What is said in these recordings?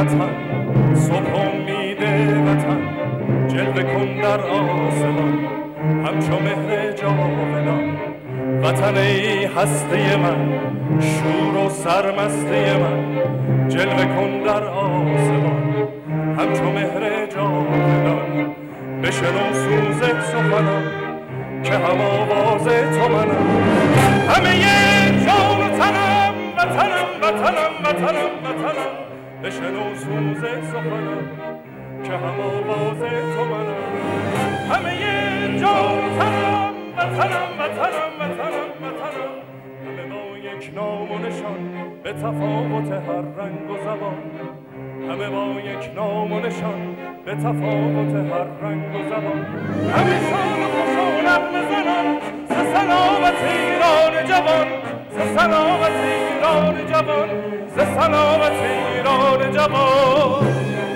وطن، صبح امید وطن، جلوه کن در آسمان همچو مهر جاودان. وطن ای هستی من، شور و سرمستی من، جلوه کن در آسمان همچو مهر جاودان. بشنو سوز سخنم که هم آواز تو منم، همه جان و تنم وطنم وطنم وطنم وطنم. بشنو سوز سخنم که هم آواز تو منم، همه جان و تنم وطنم وطنم وطنم وطنم. همه با یک نام و نشان به تفاوت هر رنگ و زبان، همه با یک نام و نشان به تفاوت هر رنگ و زبان. همه شان و خوش و نغمه زنان ز سلامت ایران جوان، ز سلامت ایران جوان، ز سلامت ایران جوان.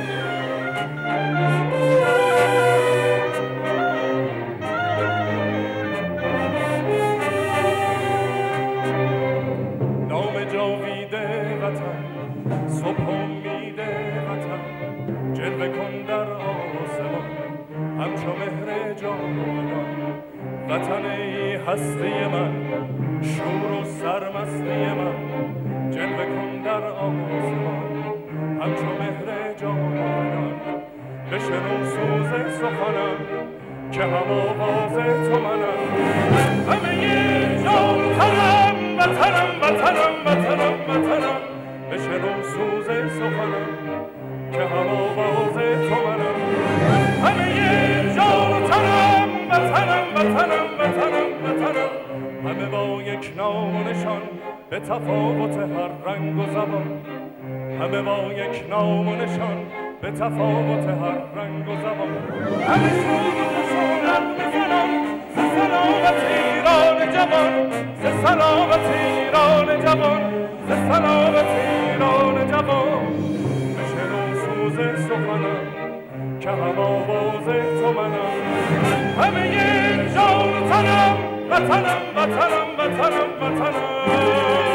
نام جاویده وطن، صبح امید وطن، جلوه کن در آسمان همچو مهر جاودان. وطن ای هستی من، شور و سرمستی من، جلوه کن در آسمان همچو مهر جاودان. بشنو سوز سخنم که هم آواز تو منم، همه جان و تنم وطنم وطنم وطنم وطنم. بشنو سوز سخنم که هم آواز تو منم، همه جان و تنم وطنم وطنم وطنم وطنم. همه با یک نام و نشان به تفاوت هر رنگ و زبان، همه با یک نام و نشان به تفاوت هر رنگ و زبان. همه شور و خوش و نغمه زنان ز سلامت ایران جوان، ز سلامت ایران جوان، ز سلامت ایران جوان. بشنو سوز سخنم که هم آواز تو منم، همه جان و تنم وطنم وطنم وطنم وطنم.